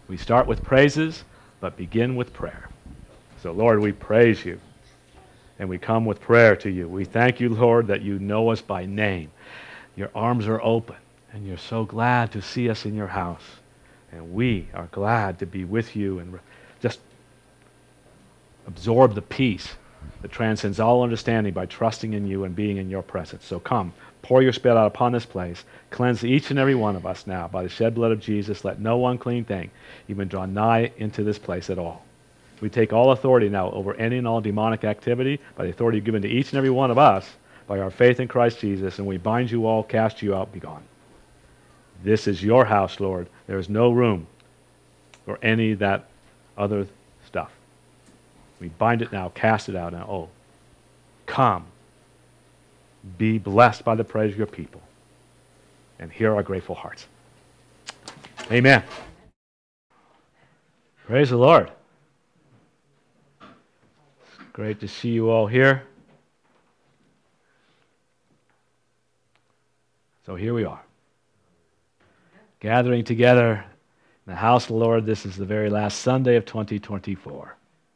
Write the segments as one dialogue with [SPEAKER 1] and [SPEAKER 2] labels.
[SPEAKER 1] We start with praises, but begin with prayer. So, Lord, we praise you, and we come with prayer to you. We thank you, Lord, that you know us by name. Your arms are open, and you're so glad to see us in your house. And we are glad to be with you and just absorb the peace that transcends all understanding by trusting in you and being in your presence. So come, pour your Spirit out upon this place. Cleanse each and every one of us now by the shed blood of Jesus. Let no unclean thing even draw nigh into this place at all. We take all authority now over any and all demonic activity by the authority given to each and every one of us by our faith in Christ Jesus, and we bind you all, cast you out, be gone. This is your house, Lord. There is no room for any of that other stuff. We bind it now, cast it out now. Oh, come. Be blessed by the praise of your people. And hear our grateful hearts. Amen. Praise the Lord. It's great to see you all here. So here we are. Gathering together in the house of the Lord. This is the very last Sunday of 2024.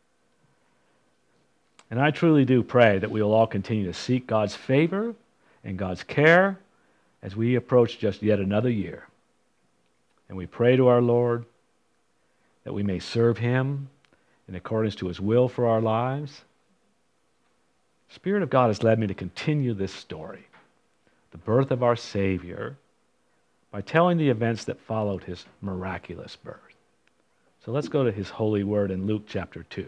[SPEAKER 1] And I truly do pray that we will all continue to seek God's favor and God's care as we approach just yet another year. And we pray to our Lord that we may serve him in accordance to his will for our lives. The Spirit of God has led me to continue this story, the birth of our Savior, by telling the events that followed his miraculous birth. So let's go to his holy word in Luke chapter 2.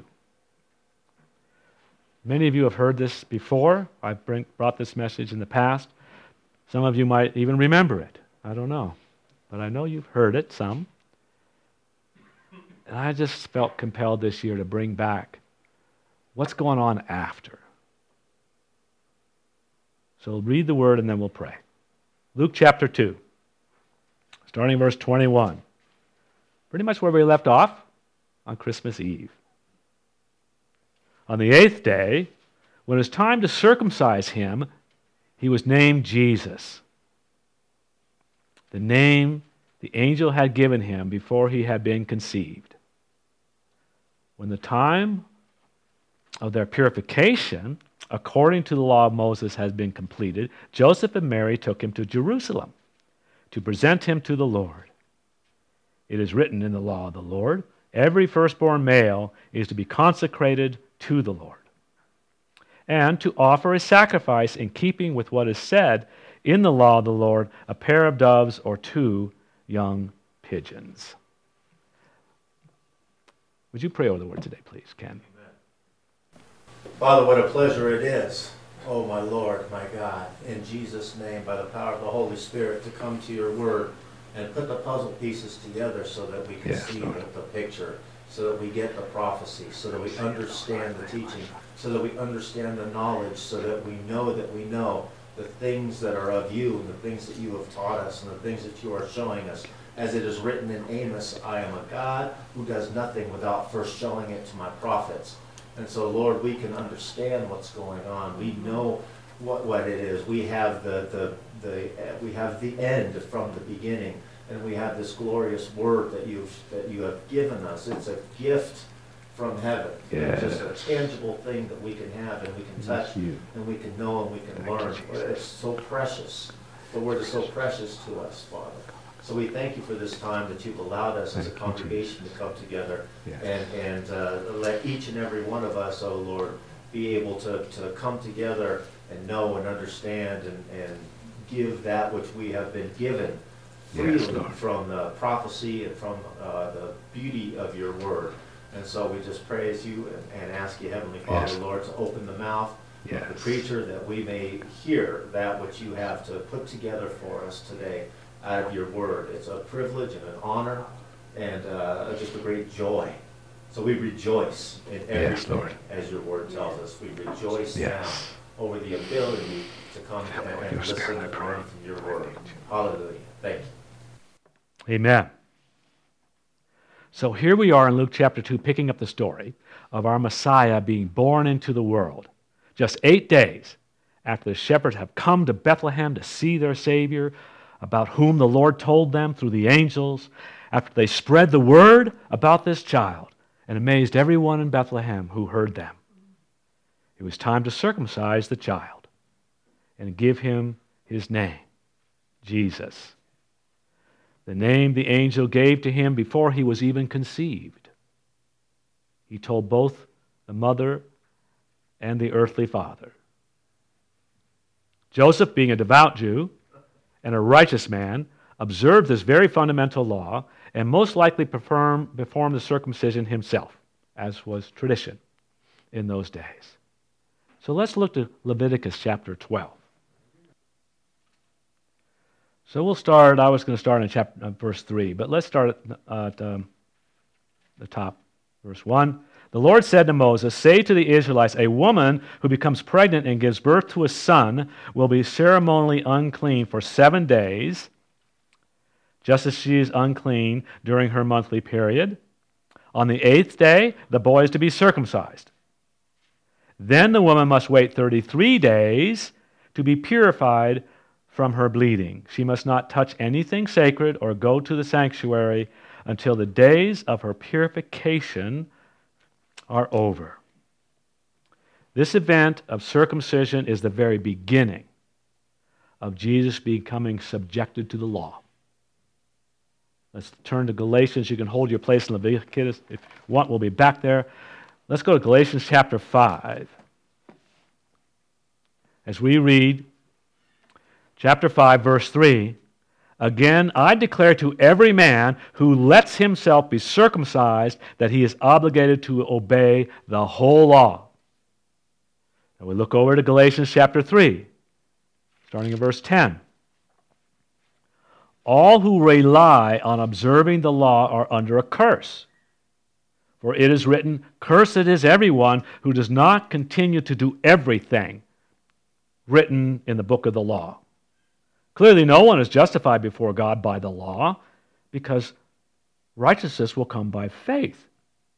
[SPEAKER 1] Many of you have heard this before. I've brought this message in the past. Some of you might even remember it. I don't know. But I know you've heard it, some. And I just felt compelled this year to bring back what's going on after. So read the word and then we'll pray. Luke chapter 2, starting verse 21. Pretty much where we left off on Christmas Eve. On the 8th day, when it was time to circumcise him, he was named Jesus, the name the angel had given him before he had been conceived. When the time of their purification, according to the law of Moses, had been completed, Joseph and Mary took him to Jerusalem to present him to the Lord. It is written in the law of the Lord, every firstborn male is to be consecrated to the Lord, and to offer a sacrifice in keeping with what is said in the law of the Lord, a pair of doves or 2 young pigeons. Would you pray over the word today, please, Ken?
[SPEAKER 2] Amen. Father, what a pleasure it is, oh my Lord, my God, in Jesus' name, by the power of the Holy Spirit, to come to your word and put the puzzle pieces together so that we can see the picture, so that we get the prophecy, so that we understand the teaching, so that we understand the knowledge, so that we know the things that are of you and the things that you have taught us and the things that you are showing us. As it is written in Amos, I am a God who does nothing without first showing it to my prophets. And so, Lord, we can understand what's going on. We know what it is. We have we have the end from the beginning. And we have this glorious word that you have given us. It's a gift from heaven.
[SPEAKER 1] Yes.
[SPEAKER 2] It's just a tangible thing that we can have and we can touch and we can know and we can learn. It's so precious. The word is so precious to us, Father. So we thank you for this time that you've allowed us as a congregation to come together and let each and every one of us, oh Lord, be able to come together and know and understand and give that which we have been given freely from the prophecy and from the beauty of your word. And so we just praise you and ask you, Heavenly Father, Lord, to open the mouth of the preacher that we may hear that which you have to put together for us today out of your word. It's a privilege and an honor and just a great joy. So we rejoice in everything, as your word tells us. We rejoice now over the ability to come and listen and learn from your word. Hallelujah. Thank you.
[SPEAKER 1] Amen. So here we are in Luke chapter 2, picking up the story of our Messiah being born into the world. Just 8 days after the shepherds have come to Bethlehem to see their Savior, about whom the Lord told them through the angels, after they spread the word about this child and amazed everyone in Bethlehem who heard them. It was time to circumcise the child and give him his name, Jesus, the name the angel gave to him before he was even conceived. He told both the mother and the earthly father. Joseph, being a devout Jew and a righteous man, observed this very fundamental law and most likely performed the circumcision himself, as was tradition in those days. So let's look to Leviticus chapter 12. So we'll start, I was going to start in verse 3, but let's start at the top, verse 1. The Lord said to Moses, "Say to the Israelites, a woman who becomes pregnant and gives birth to a son will be ceremonially unclean for 7 days, just as she is unclean during her monthly period. On the 8th day, the boy is to be circumcised. Then the woman must wait 33 days to be purified from her bleeding. She must not touch anything sacred or go to the sanctuary until the days of her purification are over." This event of circumcision is the very beginning of Jesus becoming subjected to the law. Let's turn to Galatians. You can hold your place in Leviticus. If you want, we'll be back there. Let's go to Galatians chapter 5. As we read chapter 5, verse 3, "Again, I declare to every man who lets himself be circumcised that he is obligated to obey the whole law." Now we look over to Galatians chapter 3, starting in verse 10. "All who rely on observing the law are under a curse. For it is written, 'Cursed is everyone who does not continue to do everything written in the book of the law.' Clearly, no one is justified before God by the law, because righteousness will come by faith.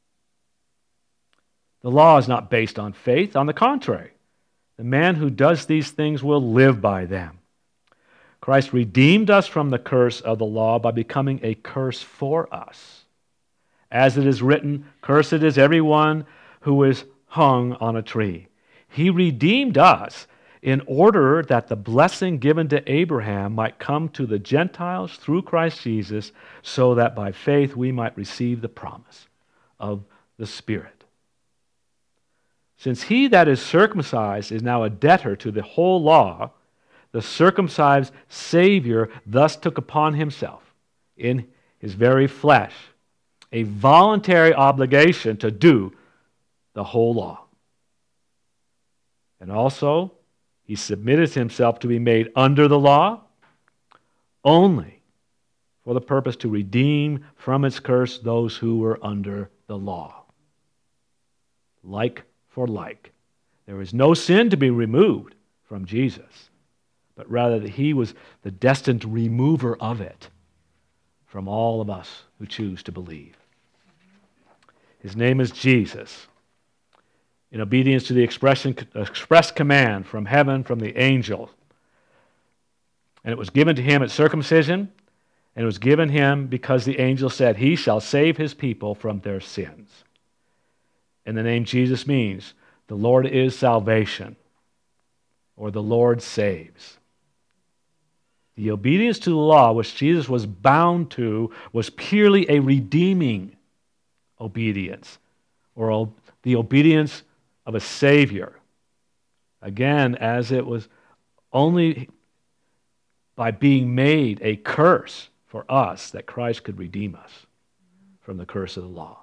[SPEAKER 1] The law is not based on faith. On the contrary, the man who does these things will live by them. Christ redeemed us from the curse of the law by becoming a curse for us. As it is written, 'Cursed is everyone who is hung on a tree.' He redeemed us in order that the blessing given to Abraham might come to the Gentiles through Christ Jesus, so that by faith we might receive the promise of the Spirit. Since he that is circumcised is now a debtor to the whole law, the circumcised Savior thus took upon himself, in his very flesh, a voluntary obligation to do the whole law. And also, he submitted himself to be made under the law only for the purpose to redeem from its curse those who were under the law. Like for like. There is no sin to be removed from Jesus, but rather that he was the destined remover of it from all of us who choose to believe. His name is Jesus. In obedience to the express command from heaven, from the angel. And it was given to him at circumcision, and it was given him because the angel said, "He shall save his people from their sins." And the name Jesus means, the Lord is salvation, or the Lord saves. The obedience to the law, which Jesus was bound to, was purely a redeeming obedience, or the obedience of a Savior. Again, as it was only by being made a curse for us that Christ could redeem us from the curse of the law.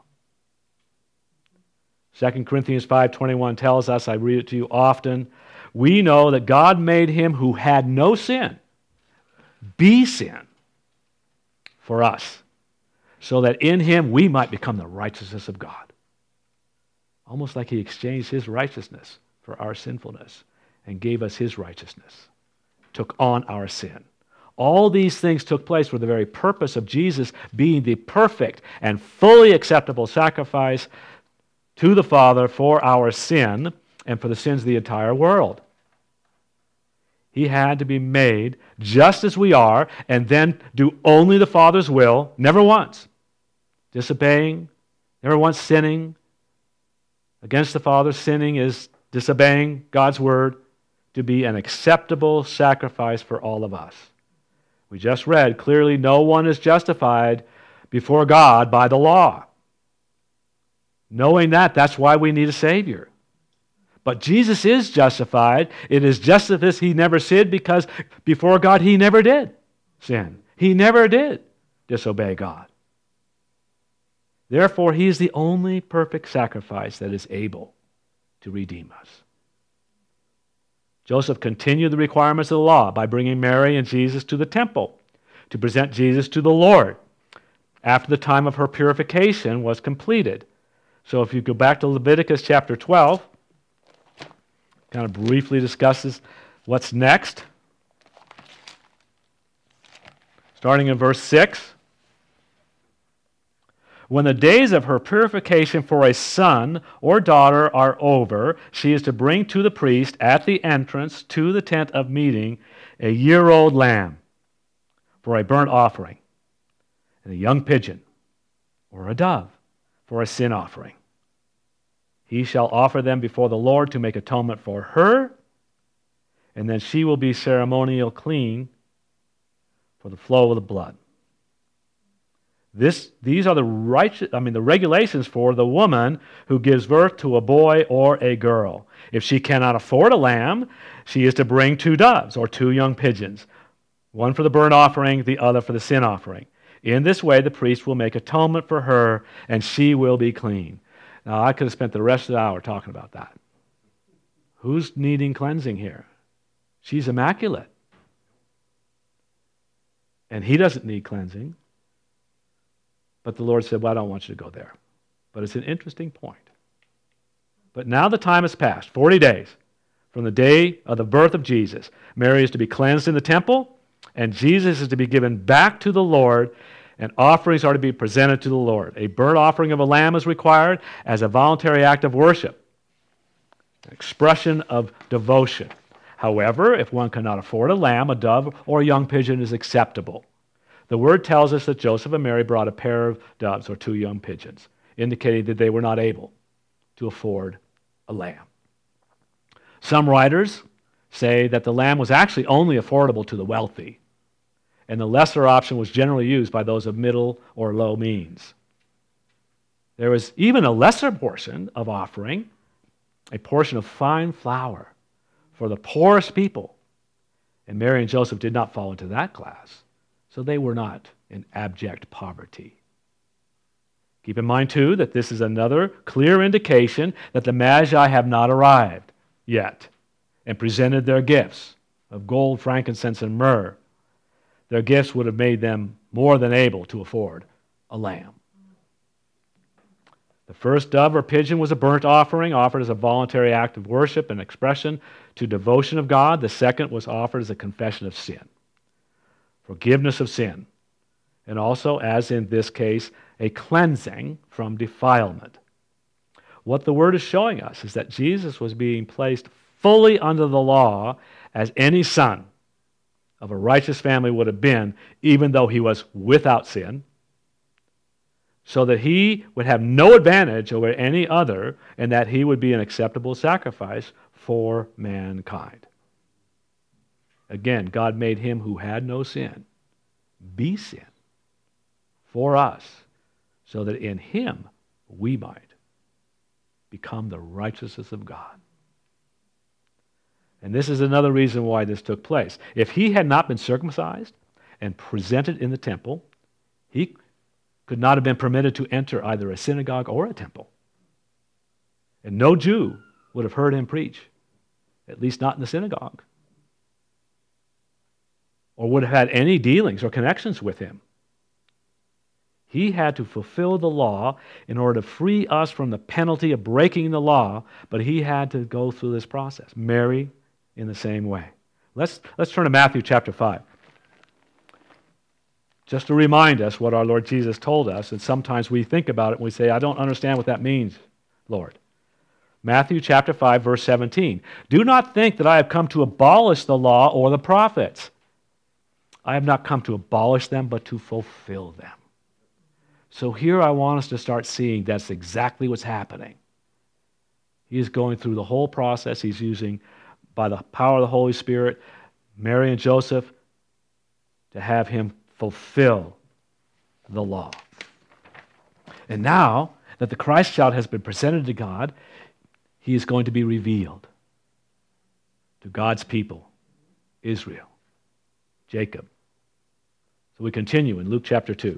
[SPEAKER 1] 2 Corinthians 5:21 tells us, I read it to you often, we know that God made him who had no sin be sin for us, so that in him we might become the righteousness of God. Almost like he exchanged his righteousness for our sinfulness and gave us his righteousness, took on our sin. All these things took place for the very purpose of Jesus being the perfect and fully acceptable sacrifice to the Father for our sin and for the sins of the entire world. He had to be made just as we are and then do only the Father's will, never once disobeying, never once sinning against the Father. Sinning is disobeying God's word, to be an acceptable sacrifice for all of us. We just read clearly, no one is justified before God by the law. Knowing that, that's why we need a Savior. But Jesus is justified. It is just as if he never sinned, because before God he never did sin. He never did disobey God. Therefore, he is the only perfect sacrifice that is able to redeem us. Joseph continued the requirements of the law by bringing Mary and Jesus to the temple to present Jesus to the Lord after the time of her purification was completed. So if you go back to Leviticus chapter 12, kind of briefly discusses what's next. Starting in verse 6. When the days of her purification for a son or daughter are over, she is to bring to the priest at the entrance to the tent of meeting a year-old lamb for a burnt offering, and a young pigeon or a dove for a sin offering. He shall offer them before the Lord to make atonement for her, and then she will be ceremonial clean for the flow of the blood. These are the regulations for the woman who gives birth to a boy or a girl. If she cannot afford a lamb, she is to bring 2 doves or 2 young pigeons, one for the burnt offering, the other for the sin offering. In this way, the priest will make atonement for her, and she will be clean. Now, I could have spent the rest of the hour talking about that. Who's needing cleansing here? She's immaculate. And he doesn't need cleansing. But the Lord said, well, I don't want you to go there. But it's an interesting point. But now the time has passed, 40 days, from the day of the birth of Jesus. Mary is to be cleansed in the temple, and Jesus is to be given back to the Lord, and offerings are to be presented to the Lord. A burnt offering of a lamb is required as a voluntary act of worship, an expression of devotion. However, if one cannot afford a lamb, a dove, or a young pigeon is acceptable. The word tells us that Joseph and Mary brought a pair of doves or 2 young pigeons, indicating that they were not able to afford a lamb. Some writers say that the lamb was actually only affordable to the wealthy, and the lesser option was generally used by those of middle or low means. There was even a lesser portion of offering, a portion of fine flour for the poorest people, and Mary and Joseph did not fall into that class. So they were not in abject poverty. Keep in mind, too, that this is another clear indication that the Magi have not arrived yet and presented their gifts of gold, frankincense, and myrrh. Their gifts would have made them more than able to afford a lamb. The first dove or pigeon was a burnt offering offered as a voluntary act of worship and expression to devotion of God. The second was offered as a confession of sin. Forgiveness of sin, and also, as in this case, a cleansing from defilement. What the Word is showing us is that Jesus was being placed fully under the law as any son of a righteous family would have been, even though he was without sin, so that he would have no advantage over any other, and that he would be an acceptable sacrifice for mankind. Again, God made him who had no sin be sin for us, so that in him we might become the righteousness of God. And this is another reason why this took place. If he had not been circumcised and presented in the temple, he could not have been permitted to enter either a synagogue or a temple. And no Jew would have heard him preach, at least not in the synagogue, or would have had any dealings or connections with him. He had to fulfill the law in order to free us from the penalty of breaking the law, but he had to go through this process. Mary, in the same way. Let's turn to Matthew chapter 5. Just to remind us what our Lord Jesus told us, and sometimes we think about it and we say, I don't understand what that means, Lord. Matthew chapter 5, verse 17. Do not think that I have come to abolish the law or the prophets. I have not come to abolish them, but to fulfill them. So here I want us to start seeing that's exactly what's happening. He is going through the whole process. He's using, by the power of the Holy Spirit, Mary and Joseph to have him fulfill the law. And now that the Christ child has been presented to God, he is going to be revealed to God's people, Israel, Jacob. So we continue in Luke chapter 2.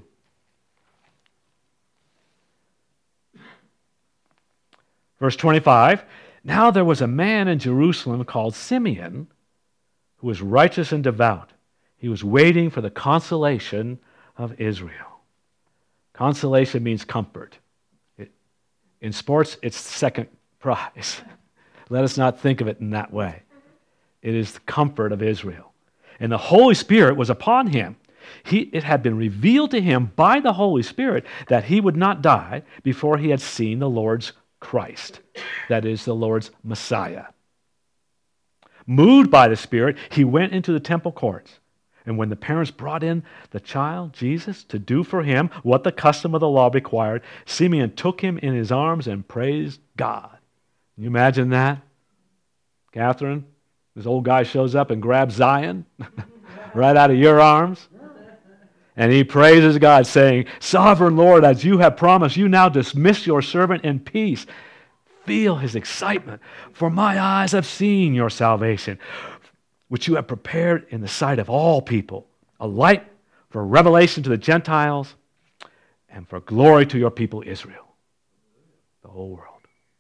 [SPEAKER 1] Verse 25, now there was a man in Jerusalem called Simeon who was righteous and devout. He was waiting for the consolation of Israel. Consolation means comfort. In sports, it's second prize. Let us not think of it in that way. It is the comfort of Israel. And the Holy Spirit was upon him. It had been revealed to him by the Holy Spirit that he would not die before he had seen the Lord's Christ, that is, the Lord's Messiah. Moved by the Spirit, he went into the temple courts. And when the parents brought in the child, Jesus, to do for him what the custom of the law required, Simeon took him in his arms and praised God. Can you imagine that? Catherine, this old guy shows up and grabs Zion right out of your arms. And he praises God, saying, Sovereign Lord, as you have promised, you now dismiss your servant in peace. Feel his excitement. For my eyes have seen your salvation, which you have prepared in the sight of all people, a light for revelation to the Gentiles and for glory to your people Israel, the whole world.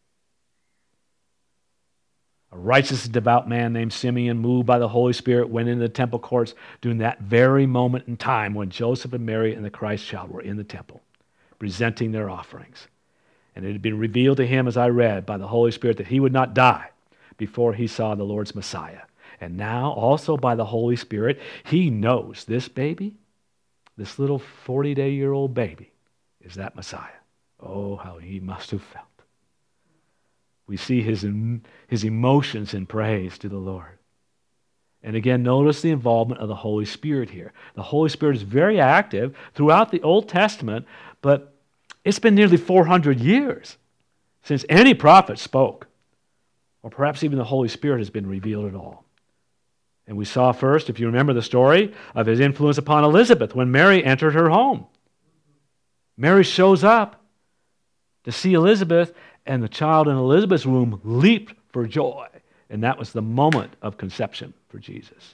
[SPEAKER 1] A righteous and devout man named Simeon, moved by the Holy Spirit, went into the temple courts during that very moment in time when Joseph and Mary and the Christ child were in the temple, presenting their offerings. And it had been revealed to him, as I read, by the Holy Spirit that he would not die before he saw the Lord's Messiah. And now, also by the Holy Spirit, he knows this baby, this little 40-day-old baby, is that Messiah. Oh, how he must have felt. We see his emotions in praise to the Lord. And again, notice the involvement of the Holy Spirit here. The Holy Spirit is very active throughout the Old Testament, but it's been nearly 400 years since any prophet spoke, or perhaps even the Holy Spirit has been revealed at all. And we saw first, if you remember the story, of his influence upon Elizabeth when Mary entered her home. Mary shows up to see Elizabeth, and the child in Elizabeth's womb leaped for joy. And that was the moment of conception for Jesus.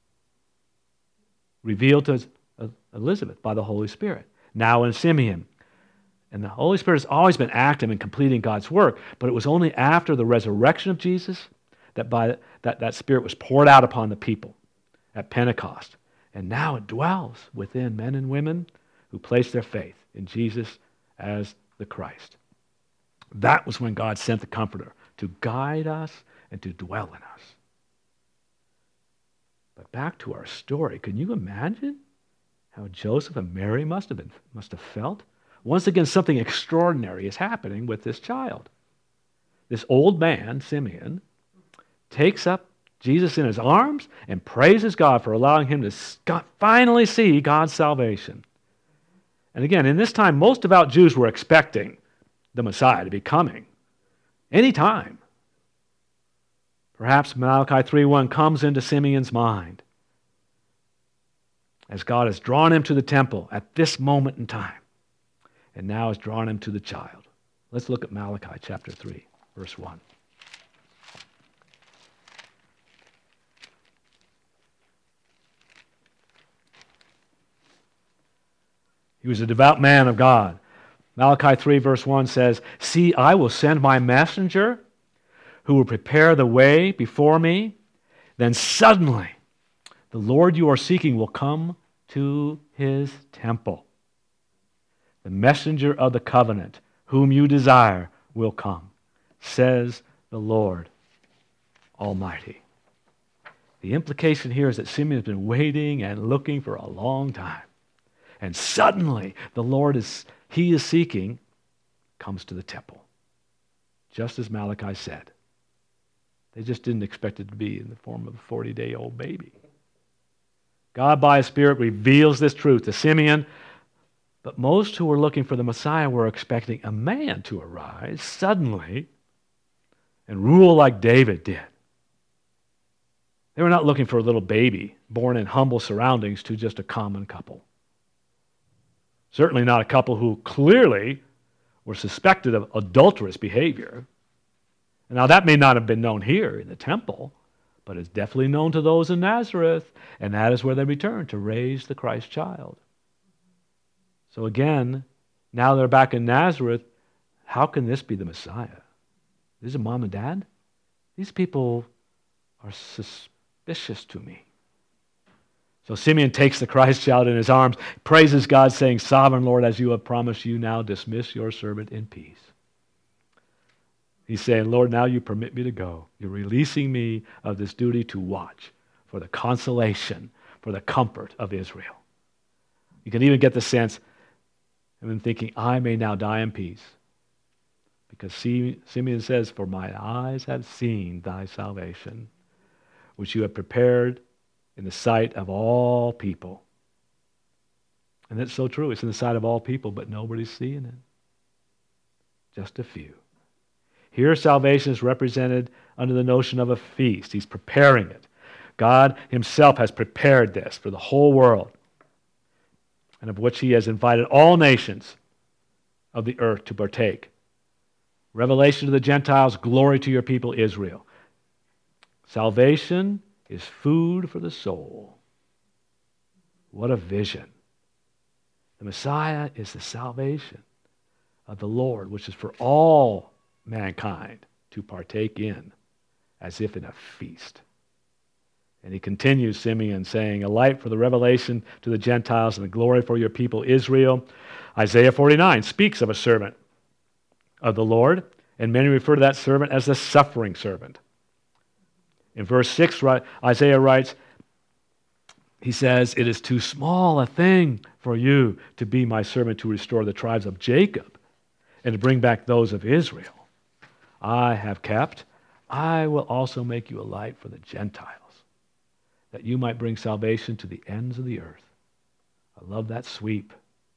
[SPEAKER 1] Revealed to Elizabeth by the Holy Spirit. Now in Simeon. And the Holy Spirit has always been active in completing God's work, but it was only after the resurrection of Jesus that Spirit was poured out upon the people at Pentecost. And now it dwells within men and women who place their faith in Jesus as the Christ. That was when God sent the Comforter to guide us and to dwell in us. But back to our story, can you imagine how Joseph and Mary must have felt? Once again, something extraordinary is happening with this child. This old man, Simeon, takes up Jesus in his arms and praises God for allowing him to finally see God's salvation. And again, in this time, most devout Jews were expecting the Messiah to be coming any time. Perhaps Malachi 3:1 comes into Simeon's mind as God has drawn him to the temple at this moment in time and now has drawn him to the child. Let's look at Malachi chapter 3, verse 1. He was a devout man of God. Malachi 3 verse 1 says, See, I will send my messenger who will prepare the way before me. Then suddenly the Lord you are seeking will come to his temple. The messenger of the covenant whom you desire will come, says the Lord Almighty. The implication here is that Simeon has been waiting and looking for a long time. And suddenly the Lord he is seeking comes to the temple. just as Malachi said. They just didn't expect it to be in the form of a 40-day-old baby. God, by His Spirit, reveals this truth to Simeon, but most who were looking for the Messiah were expecting a man to arise suddenly and rule like David did. They were not looking for a little baby born in humble surroundings to just a common couple. Certainly not a couple who clearly were suspected of adulterous behavior. Now, that may not have been known here in the temple, but it's definitely known to those in Nazareth, and that is where they returned to raise the Christ child. So again, now they're back in Nazareth. How can this be the Messiah? This is mom and dad? These people are suspicious to me. So Simeon takes the Christ child in his arms, praises God, saying, Sovereign Lord, as you have promised, you now dismiss your servant in peace. He's saying, Lord, now you permit me to go. You're releasing me of this duty to watch for the consolation, for the comfort of Israel. You can even get the sense of him thinking, I may now die in peace. Because Simeon says, for my eyes have seen thy salvation, which you have prepared in the sight of all people. And that's so true. It's in the sight of all people, but nobody's seeing it. Just a few. Here, salvation is represented under the notion of a feast. He's preparing it. God Himself has prepared this for the whole world, and of which He has invited all nations of the earth to partake. Revelation to the Gentiles, glory to your people Israel. Salvation is food for the soul. What a vision. The Messiah is the salvation of the Lord, which is for all mankind to partake in, as if in a feast. And he continues, Simeon, saying, a light for the revelation to the Gentiles and the glory for your people Israel. Isaiah 49 speaks of a servant of the Lord, and many refer to that servant as the suffering servant. In verse 6, Isaiah writes, he says, it is too small a thing for you to be my servant to restore the tribes of Jacob and to bring back those of Israel. I have kept, I will also make you a light for the Gentiles, that you might bring salvation to the ends of the earth. I love that sweep.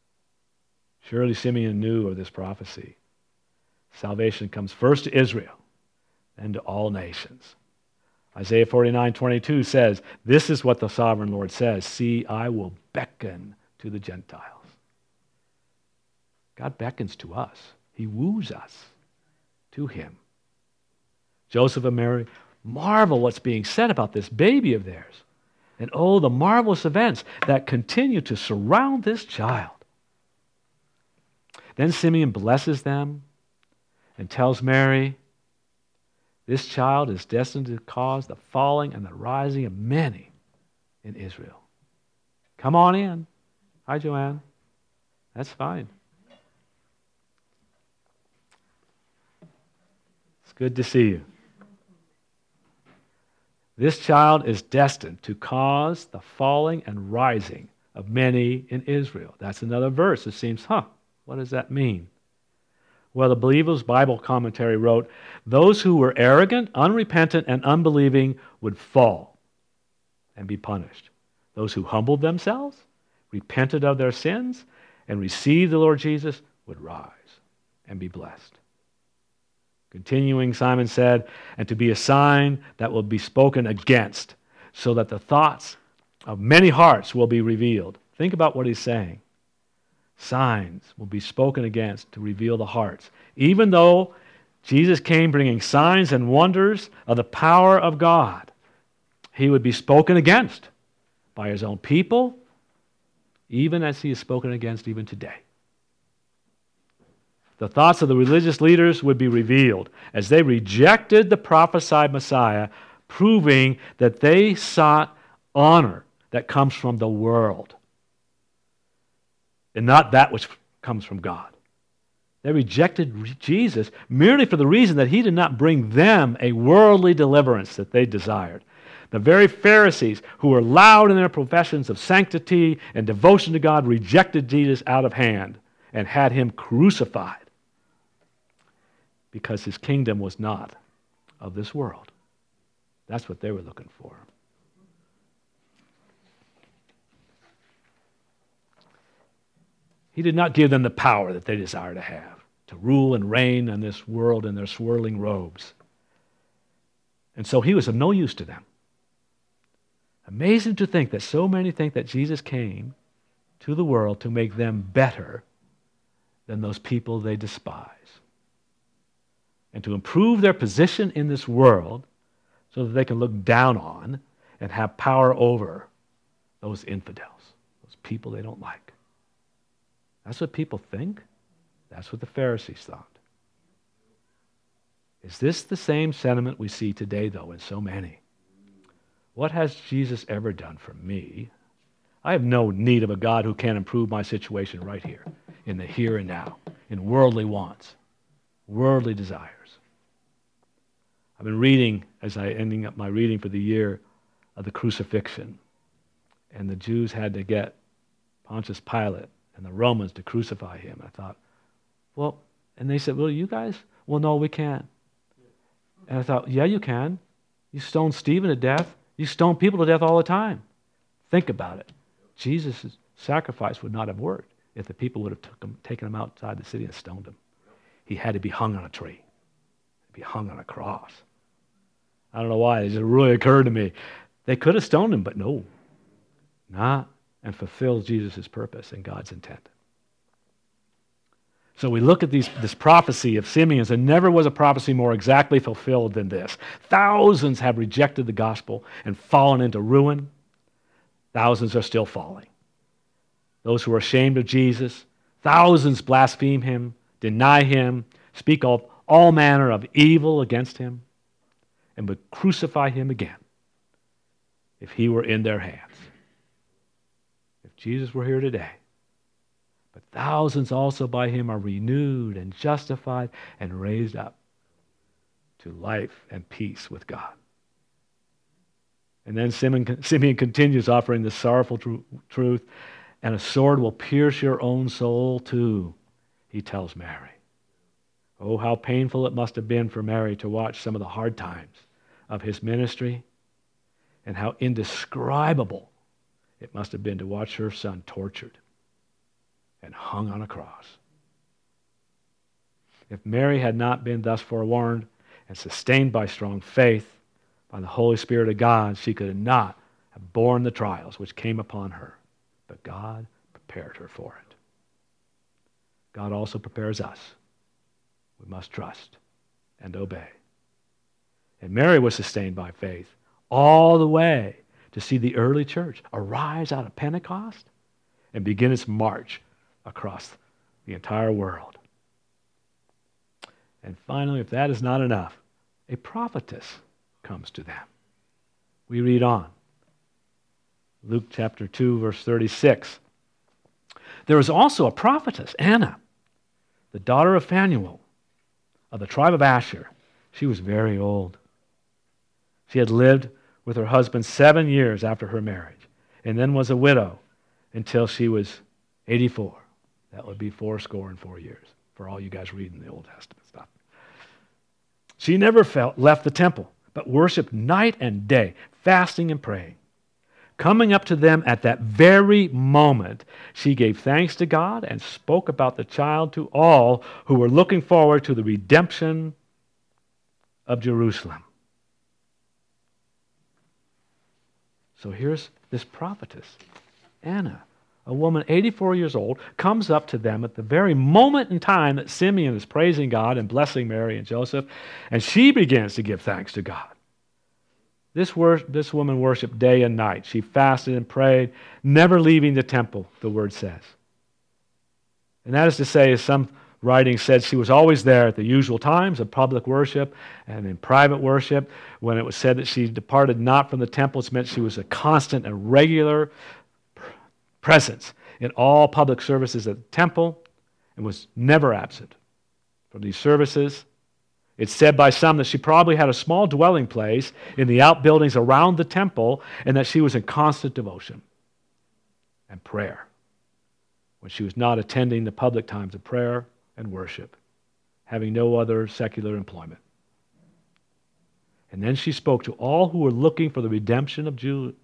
[SPEAKER 1] Surely Simeon knew of this prophecy. Salvation comes first to Israel, then to all nations. Isaiah 49:22 says, this is what the sovereign Lord says, see, I will beckon to the Gentiles. God beckons to us. He woos us to Him. Joseph and Mary marvel what's being said about this baby of theirs. And oh, the marvelous events that continue to surround this child. Then Simeon blesses them and tells Mary, this child is destined to cause the falling and the rising of many in Israel. Come on in. Hi, Joanne. That's fine. It's good to see you. This child is destined to cause the falling and rising of many in Israel. That's another verse. It seems, what does that mean? Well, the Believer's Bible Commentary wrote, those who were arrogant, unrepentant, and unbelieving would fall and be punished. Those who humbled themselves, repented of their sins, and received the Lord Jesus would rise and be blessed. Continuing, Simon said, and to be a sign that will be spoken against, so that the thoughts of many hearts will be revealed. Think about what he's saying. Signs will be spoken against to reveal the hearts. Even though Jesus came bringing signs and wonders of the power of God, He would be spoken against by His own people, even as He is spoken against even today. The thoughts of the religious leaders would be revealed as they rejected the prophesied Messiah, proving that they sought honor that comes from the world and not that which comes from God. They rejected Jesus merely for the reason that He did not bring them a worldly deliverance that they desired. The very Pharisees, who were loud in their professions of sanctity and devotion to God, rejected Jesus out of hand and had Him crucified. because his kingdom was not of this world. That's what they were looking for. He did not give them the power that they desire to have, to rule and reign in this world in their swirling robes. And so he was of no use to them. Amazing to think that so many think that Jesus came to the world to make them better than those people they despise, and to improve their position in this world so that they can look down on and have power over those infidels, those people they don't like. That's what people think. That's what the Pharisees thought. Is this the same sentiment we see today, though, in so many? What has Jesus ever done for me? I have no need of a God who can improve my situation right here, in the here and now, in worldly wants, worldly desires. I've been reading, as I ending up my reading for the year, of the crucifixion. And the Jews had to get Pontius Pilate and the Romans to crucify him. I thought, well, and they said, well, you guys? Well, no, we can't. And I thought, yeah, you can. You stone Stephen to death. You stone people to death all the time. Think about it. Jesus' sacrifice would not have worked if the people would have taken him outside the city and stoned him. He had to be hung on a tree, be hung on a cross. I don't know why. It just really occurred to me. They could have stoned him, but no. Not and fulfill Jesus' purpose and God's intent. So we look at this prophecy of Simeon's, and never was a prophecy more exactly fulfilled than this. Thousands have rejected the gospel and fallen into ruin. Thousands are still falling. Those who are ashamed of Jesus, thousands blaspheme him, deny him, speak of all manner of evil against him, and would crucify him again if he were in their hands. If Jesus were here today. But thousands also by him are renewed and justified and raised up to life and peace with God. And then Simeon continues offering this sorrowful truth, and a sword will pierce your own soul too, he tells Mary. Oh, how painful it must have been for Mary to watch some of the hard times of his ministry, and how indescribable it must have been to watch her son tortured and hung on a cross. If Mary had not been thus forewarned and sustained by strong faith, by the Holy Spirit of God, she could not have borne the trials which came upon her. But God prepared her for it. God also prepares us. We must trust and obey. And Mary was sustained by faith all the way to see the early church arise out of Pentecost and begin its march across the entire world. And finally, if that is not enough, a prophetess comes to them. We read on. Luke chapter 2, verse 36. There was also a prophetess, Anna, the daughter of Phanuel, of the tribe of Asher. She was very old. She had lived with her husband 7 years after her marriage, and then was a widow until she was 84. That would be 84 years, for all you guys reading the Old Testament stuff. She never left the temple, but worshiped night and day, fasting and praying. Coming up to them at that very moment, she gave thanks to God and spoke about the child to all who were looking forward to the redemption of Jerusalem. So here's this prophetess, Anna, a woman 84 years old, comes up to them at the very moment in time that Simeon is praising God and blessing Mary and Joseph, and she begins to give thanks to God. This woman worshiped day and night. She fasted and prayed, never leaving the temple, the word says. And that is to say, as some writings said, she was always there at the usual times of public worship and in private worship. When it was said that she departed not from the temple, it meant she was a constant and regular presence in all public services at the temple and was never absent from these services. It's said by some that she probably had a small dwelling place in the outbuildings around the temple, and that she was in constant devotion and prayer when she was not attending the public times of prayer and worship, having no other secular employment. And then she spoke to all who were looking for the redemption of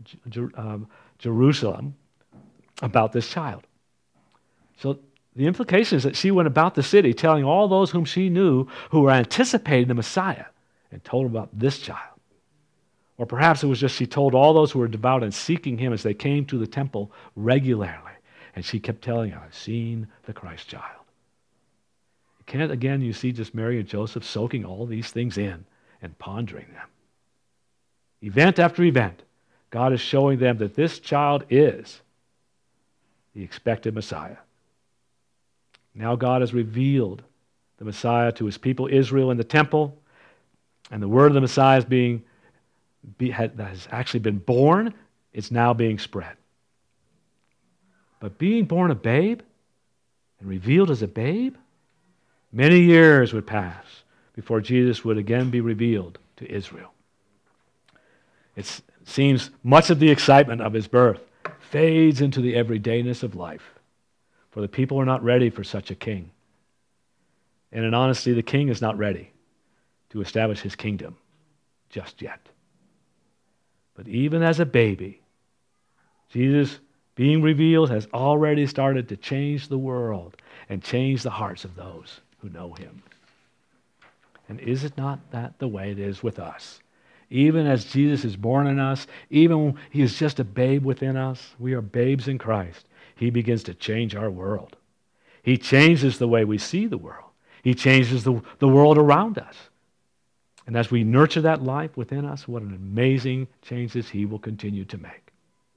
[SPEAKER 1] Jerusalem about this child. So the implication is that she went about the city telling all those whom she knew who were anticipating the Messiah and told them about this child. Or perhaps it was just she told all those who were devout and seeking him as they came to the temple regularly. And she kept telling them, I've seen the Christ child. Can't, again, you see just Mary and Joseph soaking all these things in and pondering them. Event after event, God is showing them that this child is the expected Messiah. Now God has revealed the Messiah to his people Israel in the temple, and the word of the Messiah that has actually been born, it's now being spread. But being born a babe and revealed as a babe, many years would pass before Jesus would again be revealed to Israel. It seems much of the excitement of his birth fades into the everydayness of life, for the people are not ready for such a king. And in honesty, the king is not ready to establish his kingdom just yet. But even as a baby, Jesus being revealed has already started to change the world and change the hearts of those who know him. And is it not that the way it is with us? Even as Jesus is born in us, even when he is just a babe within us, we are babes in Christ, he begins to change our world. He changes the way we see the world. He changes the world around us. And as we nurture that life within us, what an amazing changes he will continue to make.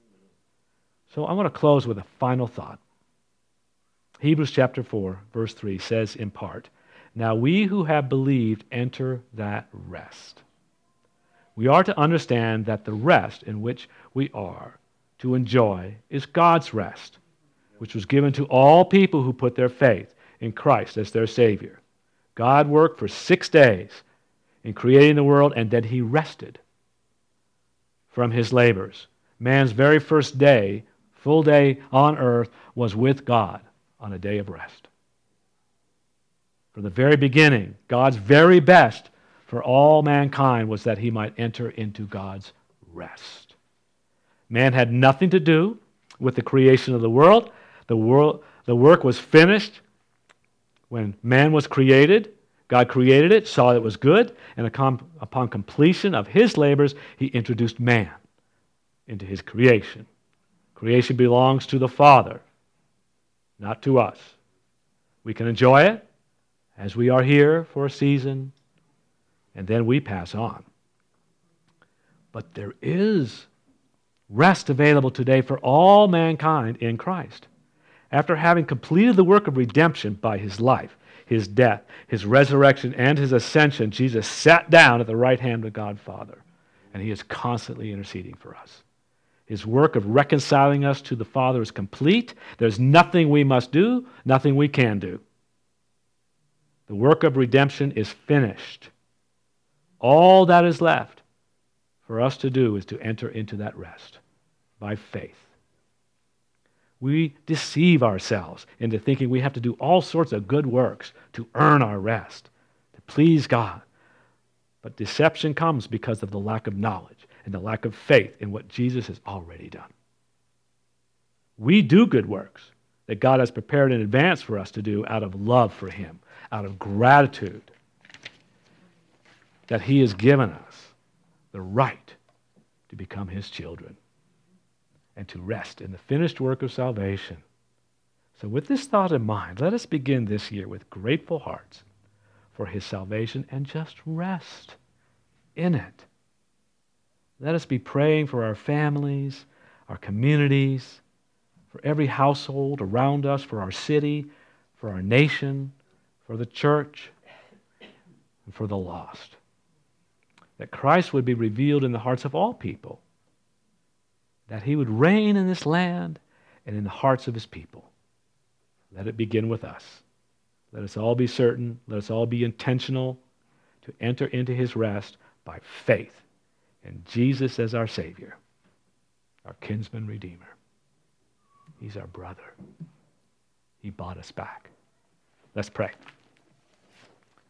[SPEAKER 1] So I want to close with a final thought. Hebrews chapter 4, verse 3 says in part, now we who have believed enter that rest. We are to understand that the rest in which we are to enjoy is God's rest, which was given to all people who put their faith in Christ as their Savior. God worked for 6 days in creating the world, and then he rested from his labors. Man's very first day, full day on earth, was with God on a day of rest. From the very beginning, God's very best for all mankind was that he might enter into God's rest. Man had nothing to do with the creation of the world. The work was finished when man was created. God created it, saw it was good, and upon completion of his labors, he introduced man into his creation. Creation belongs to the Father, not to us. We can enjoy it as we are here for a season, and then we pass on. But there is rest available today for all mankind in Christ. After having completed the work of redemption by his life, his death, his resurrection, and his ascension, Jesus sat down at the right hand of God Father, and he is constantly interceding for us. His work of reconciling us to the Father is complete. There's nothing we must do, nothing we can do. The work of redemption is finished. All that is left for us to do is to enter into that rest by faith. We deceive ourselves into thinking we have to do all sorts of good works to earn our rest, to please God. But deception comes because of the lack of knowledge and the lack of faith in what Jesus has already done. We do good works that God has prepared in advance for us to do out of love for him, out of gratitude that he has given us the right to become his children and to rest in the finished work of salvation. So with this thought in mind, let us begin this year with grateful hearts for his salvation and just rest in it. Let us be praying for our families, our communities, for every household around us, for our city, for our nation, for the church, and for the lost. That Christ would be revealed in the hearts of all people, that he would reign in this land and in the hearts of his people. Let it begin with us. Let us all be certain, let us all be intentional to enter into his rest by faith in Jesus as our Savior, our kinsman redeemer. He's our brother. He bought us back. Let's pray.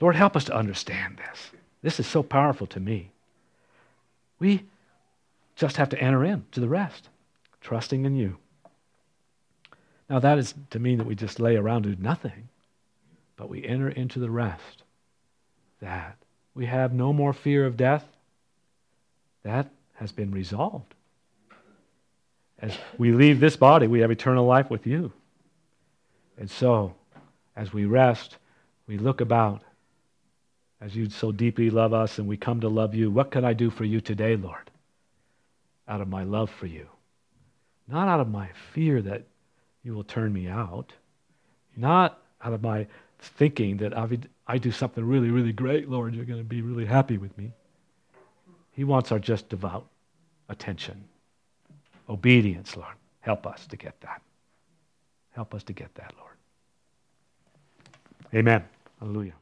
[SPEAKER 1] Lord, help us to understand this. This is so powerful to me. We just have to enter into the rest, trusting in you. Now that is to mean that we just lay around and do nothing, but we enter into the rest, that we have no more fear of death. That has been resolved. As we leave this body, we have eternal life with you. And so, as we rest, we look about, as you so deeply love us and we come to love you. What can I do for you today, Lord? Out of my love for you. Not out of my fear that you will turn me out. Not out of my thinking that I do something really, really great, Lord, you're going to be really happy with me. He wants our just devout attention. Obedience, Lord. Help us to get that. Help us to get that, Lord. Amen. Hallelujah.